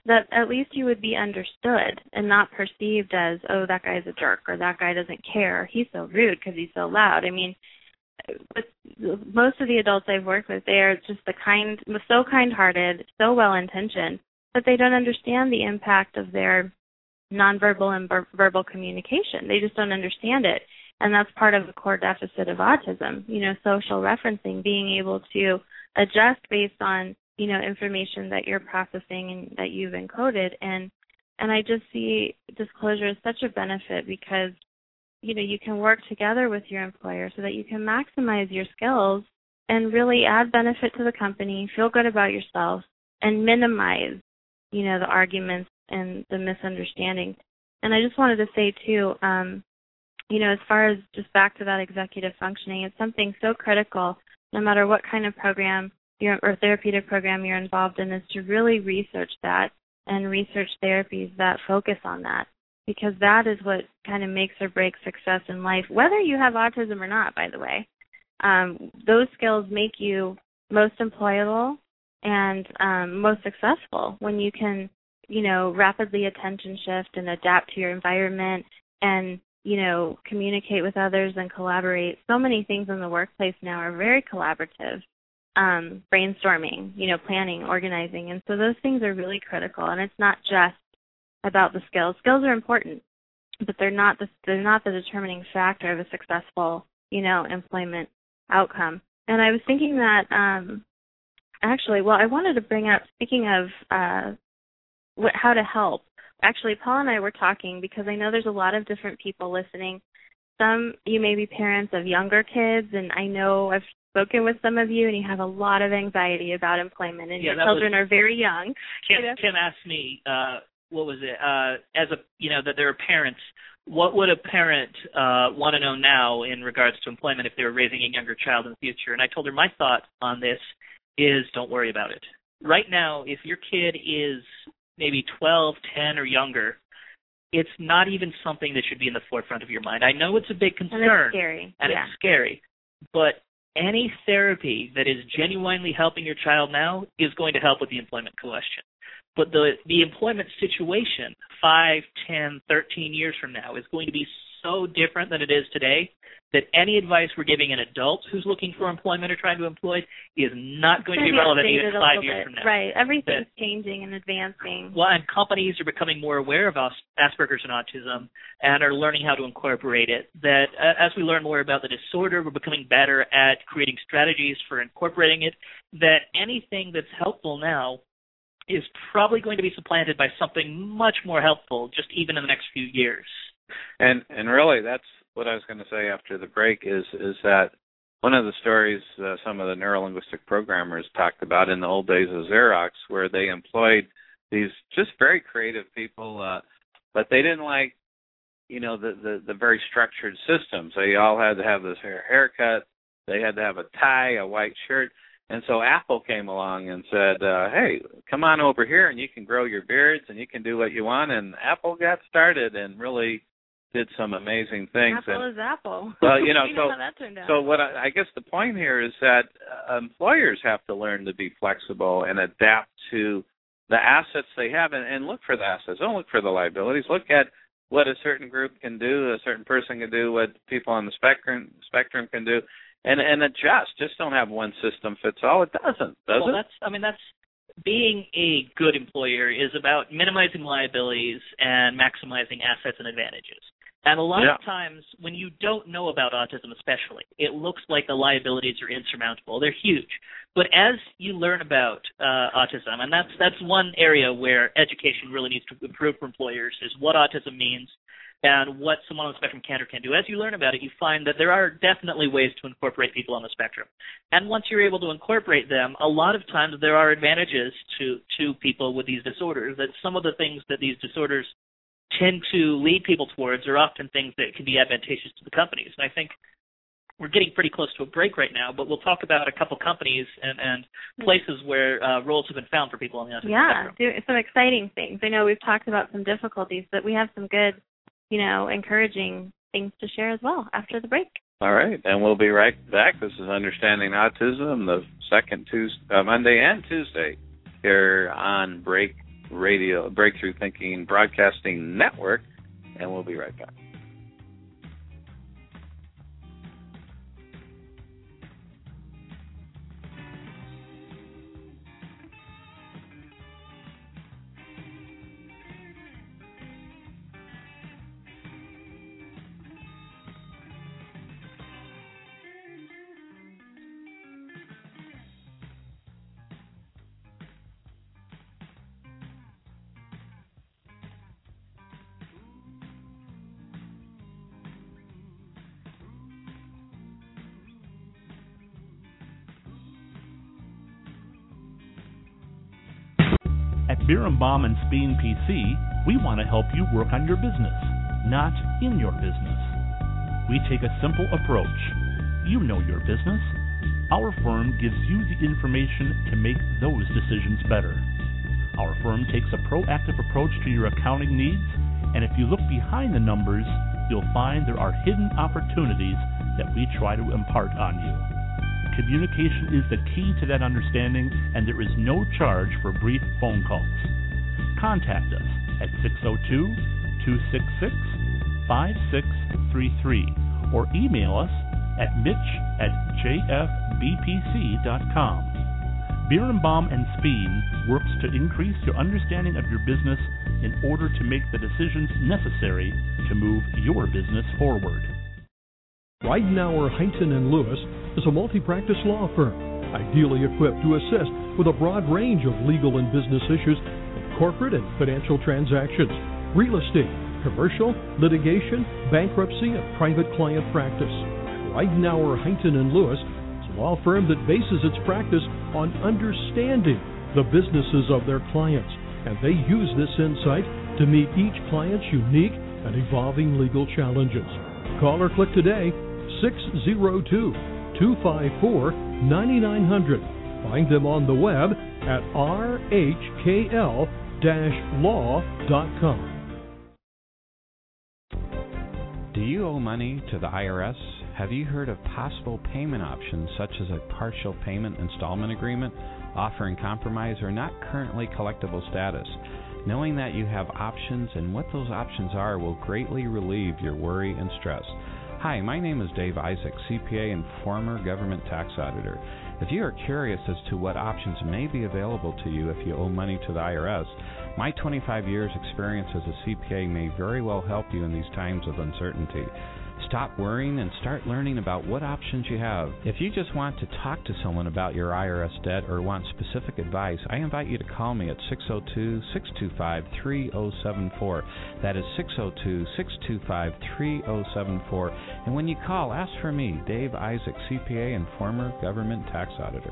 that at least you would be understood and not perceived as, oh, that guy's a jerk, or that guy doesn't care, he's so rude because he's so loud. I mean, with most of the adults I've worked with, they are just the kind, so kind-hearted, so well-intentioned, that they don't understand the impact of their nonverbal and ver- verbal communication. They just don't understand it. And that's part of the core deficit of autism, you know, social referencing, being able to adjust based on, you know, information that you're processing and that you've encoded. And and I just see disclosure as such a benefit because, you know, you can work together with your employer so that you can maximize your skills and really add benefit to the company, feel good about yourself, and minimize, you know, the arguments and the misunderstanding. And I just wanted to say, too, um, you know, as far as just back to that executive functioning, it's something so critical, no matter what kind of program you're, or therapeutic program you're involved in, is to really research that and research therapies that focus on that, because that is what kind of makes or breaks success in life, whether you have autism or not, by the way. Um, those skills make you most employable and um, most successful when you can, you know, rapidly attention shift and adapt to your environment and, you know, communicate with others and collaborate. So many things in the workplace now are very collaborative, um, brainstorming, you know, planning, organizing. And so those things are really critical. And it's not just about the skills. Skills are important, but they're not the, they're not the determining factor of a successful, you know, employment outcome. And I was thinking that um, actually, well, I wanted to bring up, speaking of uh, what, how to help, actually, Paul and I were talking because I know there's a lot of different people listening. Some, you may be parents of younger kids, and I know I've spoken with some of you, and you have a lot of anxiety about employment, and yeah, your children was, are very young. Kim, you know? Kim asked me, uh, what was it, uh, as a, you know, that there are parents, what would a parent uh, want to know now in regards to employment if they were raising a younger child in the future? And I told her my thought on this is don't worry about it. Right now, if your kid is maybe twelve, ten, or younger, it's not even something that should be in the forefront of your mind. I know it's a big concern. And it's scary. And yeah. it's scary. But any therapy that is genuinely helping your child now is going to help with the employment question. But the the employment situation five, ten, thirteen years from now is going to be so different than it is today that any advice we're giving an adult who's looking for employment or trying to employ is not going to be relevant even five years bit. from now. Right. Everything's that, changing and advancing. Well, and companies are becoming more aware of Asperger's and autism and are learning how to incorporate it. That uh, as we learn more about the disorder, we're becoming better at creating strategies for incorporating it. That anything that's helpful now is probably going to be supplanted by something much more helpful just even in the next few years. And and really, that's what I was going to say after the break is is that one of the stories uh, some of the neurolinguistic programmers talked about in the old days of Xerox, where they employed these just very creative people, uh, but they didn't like, you know, the, the, the very structured systems. They all had to have this hair haircut. They had to have a tie, a white shirt. And so Apple came along and said, uh, hey, come on over here and you can grow your beards and you can do what you want. And Apple got started and really did some amazing things. Apple and, is Apple. Well, you know, you so, know how that turned out. so what I, I guess the point here is that uh, employers have to learn to be flexible and adapt to the assets they have and, and look for the assets. Don't look for the liabilities. Look at what a certain group can do, a certain person can do, what people on the spectrum spectrum can do. And and adjust. Just don't have one system fits all. It doesn't, does well, it? That's, I mean, that's being a good employer is about minimizing liabilities and maximizing assets and advantages. And a lot yeah. of times when you don't know about autism especially, it looks like the liabilities are insurmountable. They're huge. But as you learn about uh, autism, and that's that's one area where education really needs to improve for employers, is what autism means and what someone on the spectrum can or can't do. As you learn about it, you find that there are definitely ways to incorporate people on the spectrum. And once you're able to incorporate them, a lot of times there are advantages to, to people with these disorders, that some of the things that these disorders tend to lead people towards are often things that can be advantageous to the companies. And I think we're getting pretty close to a break right now, but we'll talk about a couple companies and, and places where uh, roles have been found for people on the autism yeah, spectrum. Yeah, some exciting things. I know we've talked about some difficulties, but we have some good, you know, encouraging things to share as well after the break. All right, and we'll be right back. This is Understanding Autism, the second Tuesday, uh, Monday and Tuesday here on Break Radio, Breakthrough Thinking Broadcasting Network, and we'll be right back. At Birnbaum and Speen P C, we want to help you work on your business, not in your business. We take a simple approach. You know your business. Our firm gives you the information to make those decisions better. Our firm takes a proactive approach to your accounting needs, and if you look behind the numbers, you'll find there are hidden opportunities that we try to impart on you. Communication is the key to that understanding, and there is no charge for brief phone calls. Contact us at six oh two, two six six, five six three three or email us at mitch at j f b p c dot com. Birnbaum and Speen works to increase your understanding of your business in order to make the decisions necessary to move your business forward. Ridenour, Heighton and Lewis is a multi-practice law firm, ideally equipped to assist with a broad range of legal and business issues in corporate and financial transactions, real estate, commercial, litigation, bankruptcy, and private client practice. Ridenour, Heighton and Lewis is a law firm that bases its practice on understanding the businesses of their clients, and they use this insight to meet each client's unique and evolving legal challenges. Call or click today, six oh two, two five four, nine nine hundred. Find them on the web at r h k l dash law dot com. Do you owe money to the I R S? Have you heard of possible payment options such as a partial payment installment agreement, offering compromise or not currently collectible status? Knowing that you have options and what those options are will greatly relieve your worry and stress. Hi, my name is Dave Isaac, C P A and former government tax auditor. If you are curious as to what options may be available to you if you owe money to the I R S, my twenty-five years experience as a C P A may very well help you in these times of uncertainty. Stop worrying and start learning about what options you have. If you just want to talk to someone about your I R S debt or want specific advice, I invite you to call me at six oh two, six two five, three oh seven four. That is six oh two, six two five, three oh seven four. And when you call, ask for me, Dave Isaac, C P A and former government tax auditor.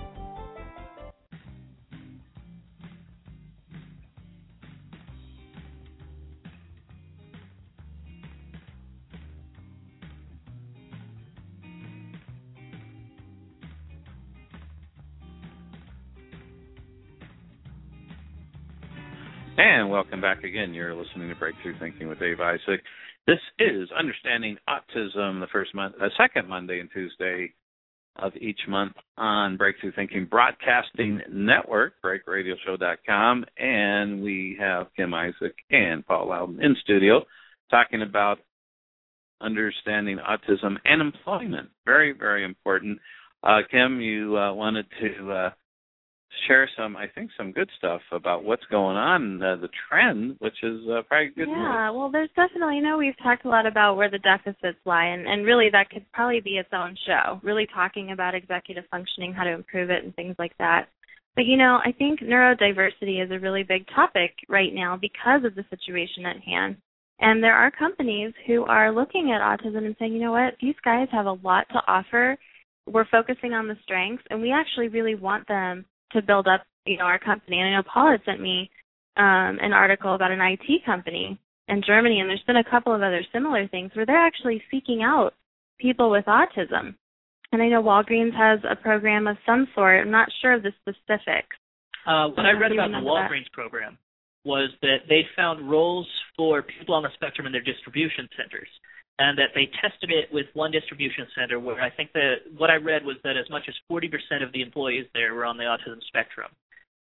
And welcome back again. You're listening to Breakthrough Thinking with Dave Isaac. This is Understanding Autism, the first month, uh, second Monday and Tuesday of each month on Breakthrough Thinking Broadcasting Network, break radio show dot com. And we have Kim Isaac and Paul Loudon in studio talking about understanding autism and employment. Very, very important. Uh, Kim, you uh, wanted to uh, share some, I think, some good stuff about what's going on, uh, the trend, which is uh, probably good news. Yeah, well, there's definitely, you know, we've talked a lot about where the deficits lie, and, and really that could probably be its own show, really talking about executive functioning, how to improve it, and things like that. But, you know, I think neurodiversity is a really big topic right now because of the situation at hand. And there are companies who are looking at autism and saying, you know what, these guys have a lot to offer. We're focusing on the strengths, and we actually really want them to build up, you know, our company. And I know Paul had sent me um, an article about an I T company in Germany, and there's been a couple of other similar things where they're actually seeking out people with autism. And I know Walgreens has a program of some sort. I'm not sure of the specifics. Uh, what I read about the Walgreens program was that they found roles for people on the spectrum in their distribution centers, and that they tested it with one distribution center where I think that what I read was that as much as forty percent of the employees there were on the autism spectrum.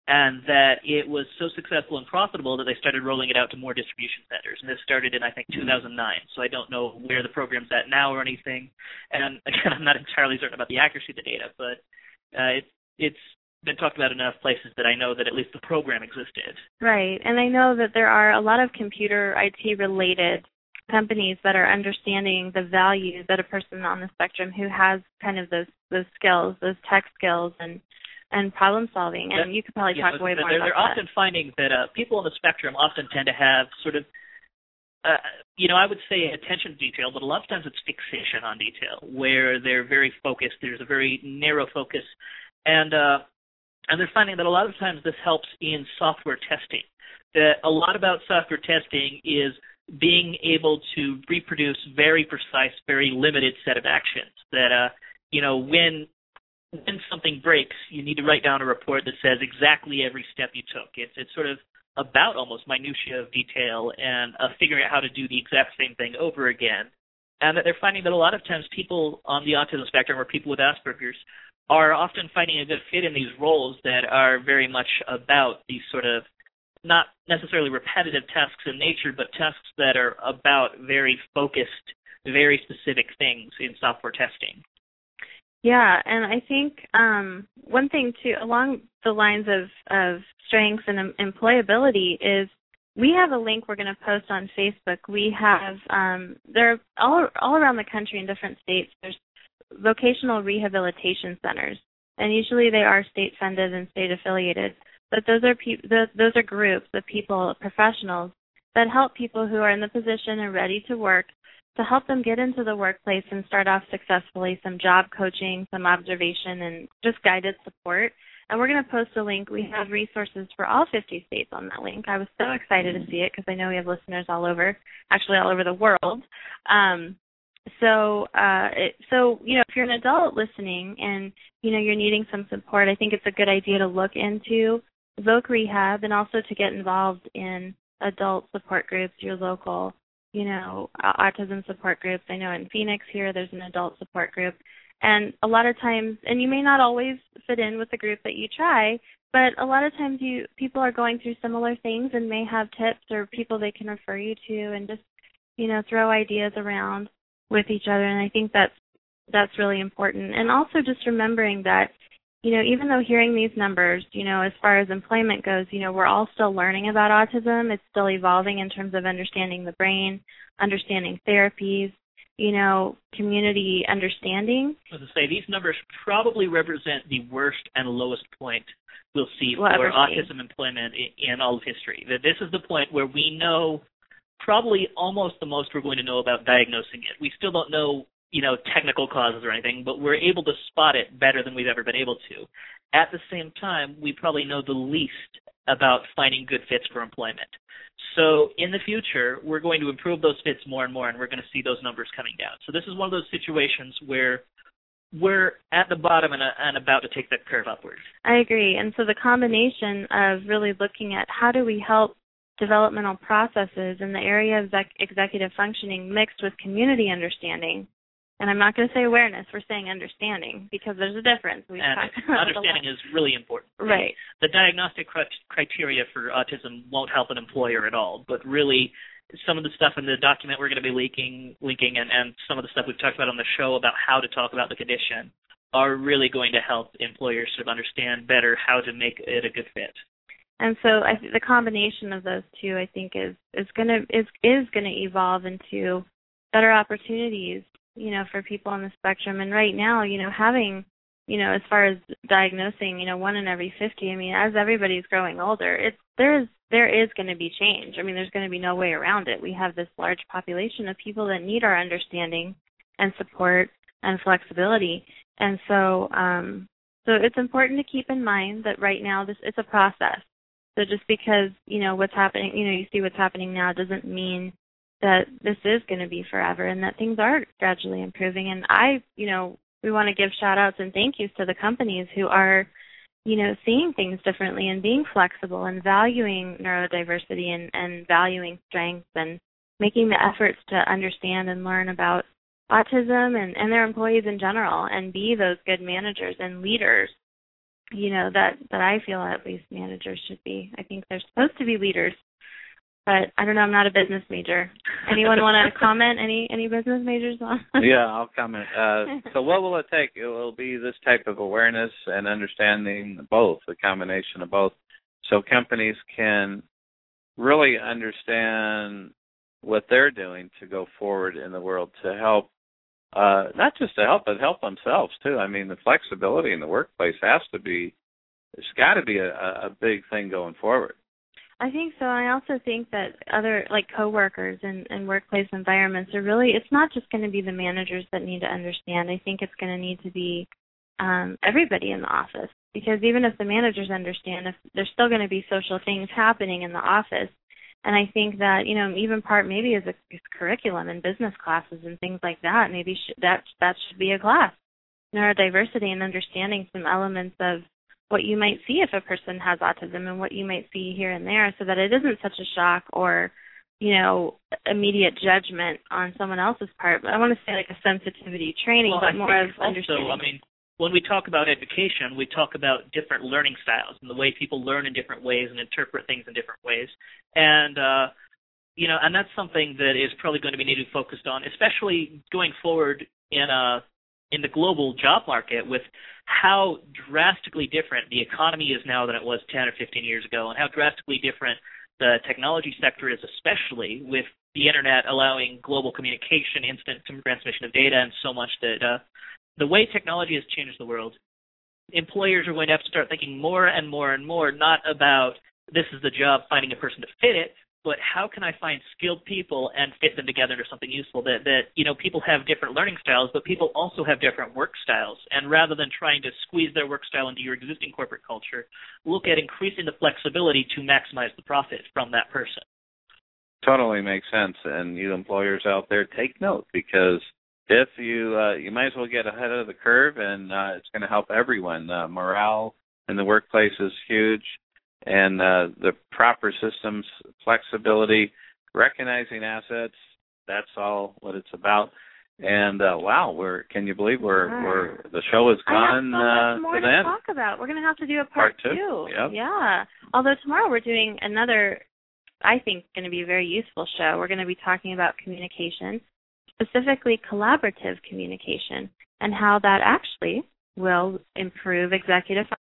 and that it was so successful and profitable that they started rolling it out to more distribution centers. And this started in, I think, two thousand nine. So I don't know where the program's at now or anything. And again, I'm not entirely certain about the accuracy of the data, but uh, it, it's been talked about in enough places that I know that at least the program existed. Right. And I know that there are a lot of computer I T-related companies that are understanding the value that a person on the spectrum who has kind of those those skills, those tech skills and and problem solving, and that, you could probably yeah, talk way more they're, about they're that. often finding that uh, people on the spectrum often tend to have sort of, uh, you know, I would say attention to detail, but a lot of times it's fixation on detail, where they're very focused. There's a very narrow focus, and uh, and they're finding that a lot of times this helps in software testing. That a lot about software testing is being able to reproduce very precise, very limited set of actions. That uh, you know, when when something breaks, you need to write down a report that says exactly every step you took. It's it's sort of about almost minutia of detail and uh, figuring out how to do the exact same thing over again. And that they're finding that a lot of times people on the autism spectrum or people with Asperger's are often finding a good fit in these roles that are very much about these sort of not necessarily repetitive tasks in nature, but tasks that are about very focused, very specific things in software testing. Yeah, and I think um, one thing, too, along the lines of, of strengths and um, employability is we have a link we're going to post on Facebook. We have, um, there are all, all around the country in different states, there's vocational rehabilitation centers, and usually they are state-funded and state-affiliated, but those are, pe- those, those are groups of people, professionals, that help people who are in the position and ready to work to help them get into the workplace and start off successfully, some job coaching, some observation, and just guided support. And we're going to post a link. We have resources for all fifty states on that link. I was so excited to see it because I know we have listeners all over, actually all over the world. Um, so, uh, it, so you know, if you're an adult listening and, you know, you're needing some support, I think it's a good idea to look into Voc Rehab and also to get involved in adult support groups, your local you know, autism support groups. I know in Phoenix here there's an adult support group. And a lot of times, and you may not always fit in with the group that you try, but a lot of times you people are going through similar things and may have tips or people they can refer you to and just, you know, throw ideas around with each other. And I think that's, that's really important. And also just remembering that, you know, even though hearing these numbers, you know, as far as employment goes, you know, we're all still learning about autism. It's still evolving in terms of understanding the brain, understanding therapies, you know, community understanding. As I say, these numbers probably represent the worst and lowest point we'll see we'll for see. autism employment in, in all of history. That this is the point where we know probably almost the most we're going to know about diagnosing it. We still don't know, you know, technical causes or anything, but we're able to spot it better than we've ever been able to. At the same time, we probably know the least about finding good fits for employment. So in the future, we're going to improve those fits more and more, and we're going to see those numbers coming down. So this is one of those situations where we're at the bottom and, uh, and about to take that curve upward. I agree. And so the combination of really looking at how do we help developmental processes in the area of exec- executive functioning mixed with community understanding. And I'm not going to say awareness, we're saying understanding, because there's a difference. We've and understanding is really important. Right. The diagnostic cr- criteria for autism won't help an employer at all, but really some of the stuff in the document we're going to be leaking, linking and, and some of the stuff we've talked about on the show about how to talk about the condition are really going to help employers sort of understand better how to make it a good fit. And so I th- the combination of those two, I think, is is going to is is going to evolve into better opportunities, you know, for people on the spectrum. And right now, you know, having, you know, as far as diagnosing, you know, one in every fifty, I mean, as everybody's growing older, it's there is there is going to be change. I mean, there's going to be no way around it. We have this large population of people that need our understanding and support and flexibility. And so, um, so it's important to keep in mind that right now this it's a process. So just because, you know, what's happening, you know, you see what's happening now doesn't mean that this is going to be forever and that things are gradually improving. And I, you know, we want to give shout outs and thank yous to the companies who are, you know, seeing things differently and being flexible and valuing neurodiversity and, and valuing strengths and making the efforts to understand and learn about autism and, and their employees in general and be those good managers and leaders you know, that, that I feel at least managers should be. I think they're supposed to be leaders. But I don't know, I'm not a business major. Anyone want to comment? Any any business majors on? Yeah, I'll comment. Uh, so what will it take? It will be this type of awareness and understanding both, the combination of both, so companies can really understand what they're doing to go forward in the world to help, uh, not just to help, but help themselves too. I mean, the flexibility in the workplace has to be, there's got to be a, a big thing going forward. I think so. I also think that other, like, coworkers and, and workplace environments are really, it's not just going to be the managers that need to understand. I think it's going to need to be um, everybody in the office, because even if the managers understand, if there's still going to be social things happening in the office. And I think that, you know, even part maybe is a is curriculum in business classes and things like that. Maybe sh- that that should be a class. Neurodiversity and understanding some elements of what you might see if a person has autism and what you might see here and there, so that it isn't such a shock or, you know, immediate judgment on someone else's part. But I want to say like a sensitivity training, well, but I more of also, understanding. I mean, when we talk about education, we talk about different learning styles and the way people learn in different ways and interpret things in different ways. And, uh, you know, and that's something that is probably going to be needed focused on, especially going forward in a in the global job market, with how drastically different the economy is now than it was ten or fifteen years ago, and how drastically different the technology sector is, especially with the Internet allowing global communication, instant transmission of data, and so much that uh, the way technology has changed the world, employers are going to have to start thinking more and more and more, not about this is the job, finding a person to fit it, but how can I find skilled people and fit them together into something useful? That, that you know, people have different learning styles, but people also have different work styles. And rather than trying to squeeze their work style into your existing corporate culture, look at increasing the flexibility to maximize the profit from that person. Totally makes sense. And you employers out there, take note, because if you uh, you might as well get ahead of the curve, and uh, it's going to help everyone. Uh, morale in the workplace is huge. And uh, the proper systems, flexibility, recognizing assets, that's all what it's about. And uh, wow, we're can you believe we're right. we're the show is gone I have so much uh, more to to the end. talk about. We're going to have to do a part, part two. two. Yep. Yeah. Although tomorrow we're doing another, I think, going to be a very useful show. We're going to be talking about communication, specifically collaborative communication, and how that actually will improve executive functioning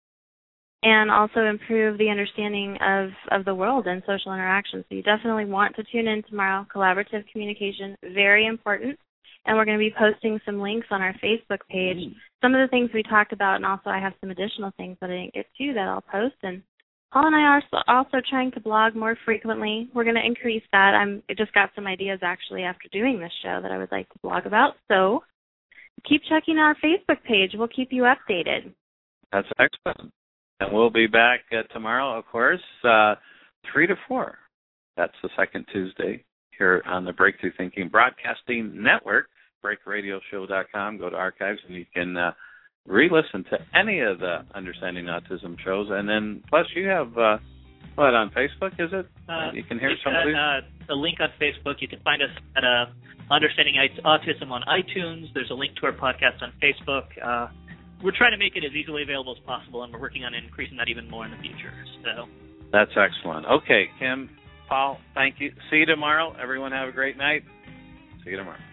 and also improve the understanding of, of the world and social interaction. So you definitely want to tune in tomorrow. Collaborative communication, very important. And we're going to be posting some links on our Facebook page. Mm. Some of the things we talked about, and also I have some additional things that I didn't get to that I'll post. And Paul and I are also trying to blog more frequently. We're going to increase that. I'm, I just got some ideas, actually, after doing this show that I would like to blog about. So keep checking our Facebook page. We'll keep you updated. That's excellent. And we'll be back uh, tomorrow, of course, uh, three to four. That's the second Tuesday here on the Breakthrough Thinking Broadcasting Network, break radio show dot com. Go to archives and you can uh, re-listen to any of the Understanding Autism shows. And then, plus, you have, uh, what, on Facebook, is it? Uh, you can hear some of these? Uh, a link on Facebook. You can find us at uh, Understanding Autism on iTunes. There's a link to our podcast on Facebook. Uh, We're trying to make it as easily available as possible, and we're working on increasing that even more in the future. So that's excellent. Okay, Kim, Paul, thank you. See you tomorrow. Everyone have a great night. See you tomorrow.